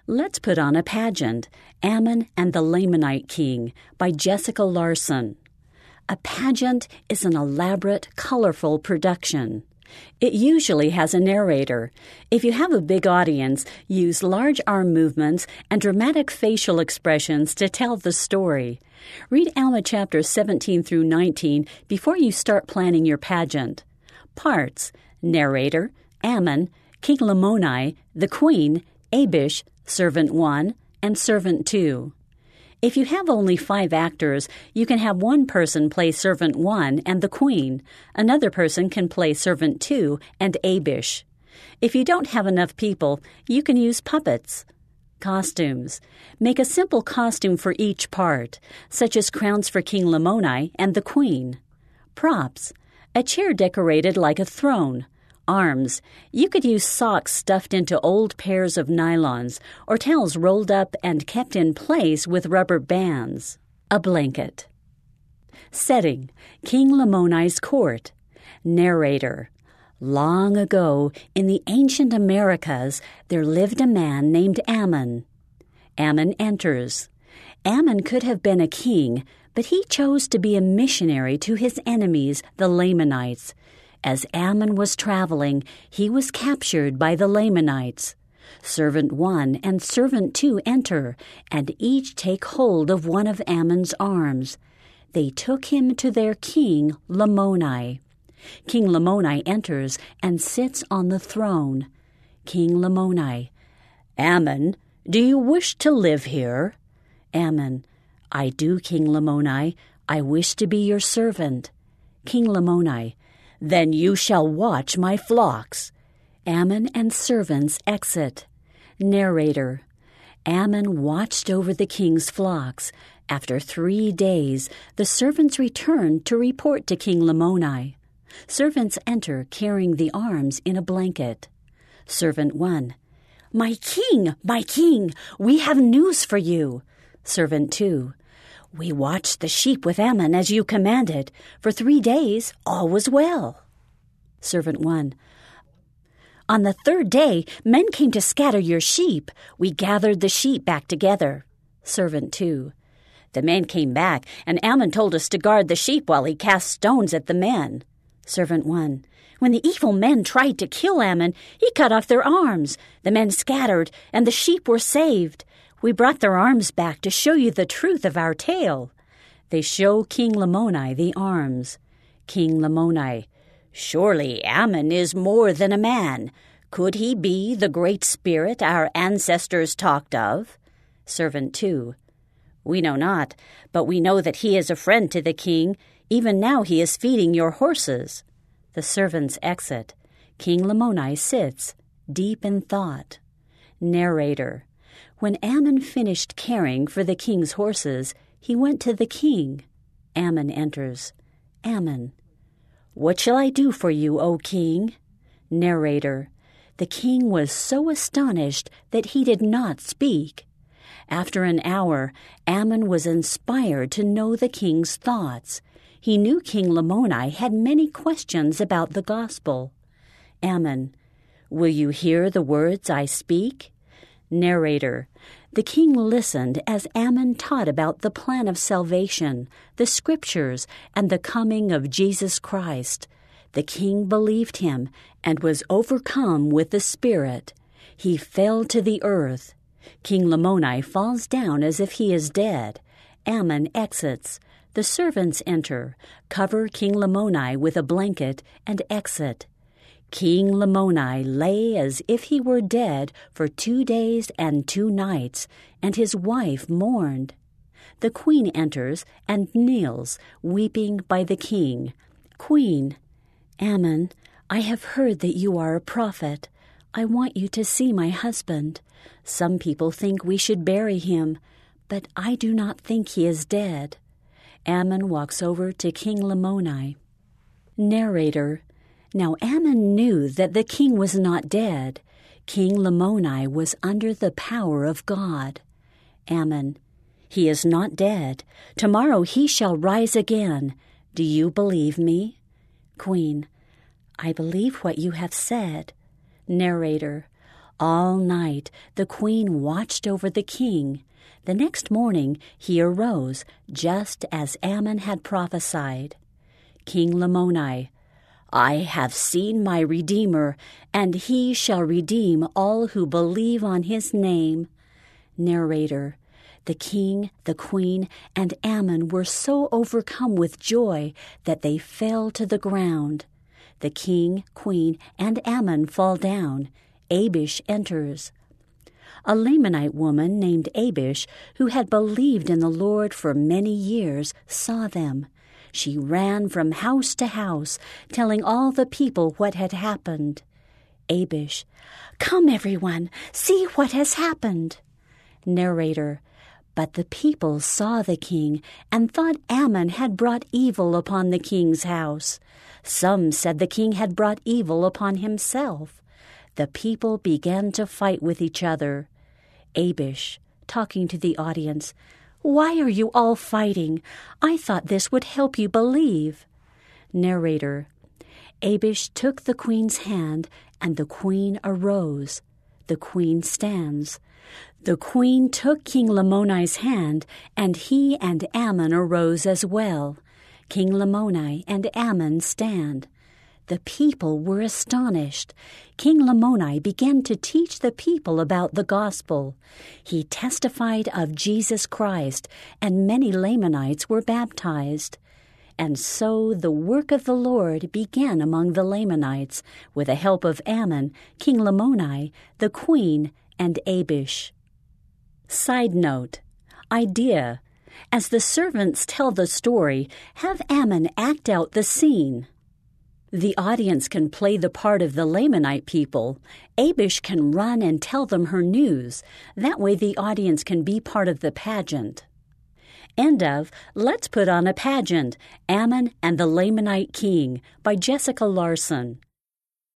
Let's put on a pageant, Ammon and the Lamanite King, by Jessica Larson. A pageant is an elaborate, colorful production. It usually has a narrator. If you have a big audience, use large arm movements and dramatic facial expressions to tell the story. Read Alma chapters 17 through 19 before you start planning your pageant. Parts: narrator, Ammon, King Lamoni, the Queen, Abish, Servant 1, and Servant 2. If you have only 5 actors, you can have one person play Servant 1 and the Queen. Another person can play Servant 2 and Abish. If you don't have enough people, you can use puppets. Costumes. Make a simple costume for each part, such as crowns for King Lamoni and the Queen. Props. A chair decorated like a throne. Arms. You could use socks stuffed into old pairs of nylons or towels rolled up and kept in place with rubber bands. A blanket. Setting: King Lamoni's court. Narrator: long ago, in the ancient Americas, there lived a man named Ammon. Ammon enters. Ammon could have been a king, but he chose to be a missionary to his enemies, the Lamanites. As Ammon was traveling, he was captured by the Lamanites. Servant 1 and Servant 2 enter, and each take hold of one of Ammon's arms. They took him to their king, Lamoni. King Lamoni enters and sits on the throne. King Lamoni: Ammon, do you wish to live here? Ammon: I do, King Lamoni. I wish to be your servant. King Lamoni: Then you shall watch my flocks. Ammon and servants exit. Narrator: Ammon watched over the king's flocks. After 3 days, the servants returned to report to King Lamoni. Servants enter carrying the arms in a blanket. Servant 1: My king, we have news for you. Servant 2: We watched the sheep with Ammon as you commanded. For 3 days, all was well. Servant 1: On the 3rd day, men came to scatter your sheep. We gathered the sheep back together. Servant 2: The men came back, and Ammon told us to guard the sheep while he cast stones at the men. Servant 1: When the evil men tried to kill Ammon, he cut off their arms. The men scattered, and the sheep were saved. We brought their arms back to show you the truth of our tale. They show King Lamoni the arms. King Lamoni: Surely Ammon is more than a man. Could he be the great spirit our ancestors talked of? Servant 2: We know not, but we know that he is a friend to the king. Even now he is feeding your horses. The servants exit. King Lamoni sits, deep in thought. Narrator: When Ammon finished caring for the king's horses, he went to the king. Ammon enters. Ammon: What shall I do for you, O king? Narrator: The king was so astonished that he did not speak. After an hour, Ammon was inspired to know the king's thoughts. He knew King Lamoni had many questions about the gospel. Ammon: Will you hear the words I speak? Narrator: The king listened as Ammon taught about the plan of salvation, the scriptures, and the coming of Jesus Christ. The king believed him and was overcome with the Spirit. He fell to the earth. King Lamoni falls down as if he is dead. Ammon exits. The servants enter, cover King Lamoni with a blanket, and exit. King Lamoni lay as if he were dead for 2 days and 2 nights, and his wife mourned. The queen enters and kneels, weeping by the king. Queen: Ammon, I have heard that you are a prophet. I want you to see my husband. Some people think we should bury him, but I do not think he is dead. Ammon walks over to King Lamoni. Narrator: Now Ammon knew that the king was not dead. King Lamoni was under the power of God. Ammon: He is not dead. Tomorrow he shall rise again. Do you believe me? Queen: I believe what you have said. Narrator: All night the queen watched over the king. The next morning he arose, just as Ammon had prophesied. King Lamoni: I have seen my Redeemer, and he shall redeem all who believe on his name. Narrator: the king, the queen, and Ammon were so overcome with joy that they fell to the ground. The king, queen, and Ammon fall down. Abish enters. A Lamanite woman named Abish, who had believed in the Lord for many years, saw them. She ran from house to house, telling all the people what had happened. Abish: Come, everyone, see what has happened. Narrator: But the people saw the king and thought Ammon had brought evil upon the king's house. Some said the king had brought evil upon himself. The people began to fight with each other. Abish, talking to the audience: Why are you all fighting? I thought this would help you believe. Narrator: Abish took the queen's hand, and the queen arose. The queen stands. The queen took King Lamoni's hand, and he and Ammon arose as well. King Lamoni and Ammon stand. The people were astonished. King Lamoni began to teach the people about the gospel. He testified of Jesus Christ, and many Lamanites were baptized. And so the work of the Lord began among the Lamanites, with the help of Ammon, King Lamoni, the queen, and Abish. Side note: idea. As the servants tell the story, have Ammon act out the scene. The audience can play the part of the Lamanite people. Abish can run and tell them her news. That way the audience can be part of the pageant. End of Let's Put on a Pageant, Ammon and the Lamanite King by Jessica Larson.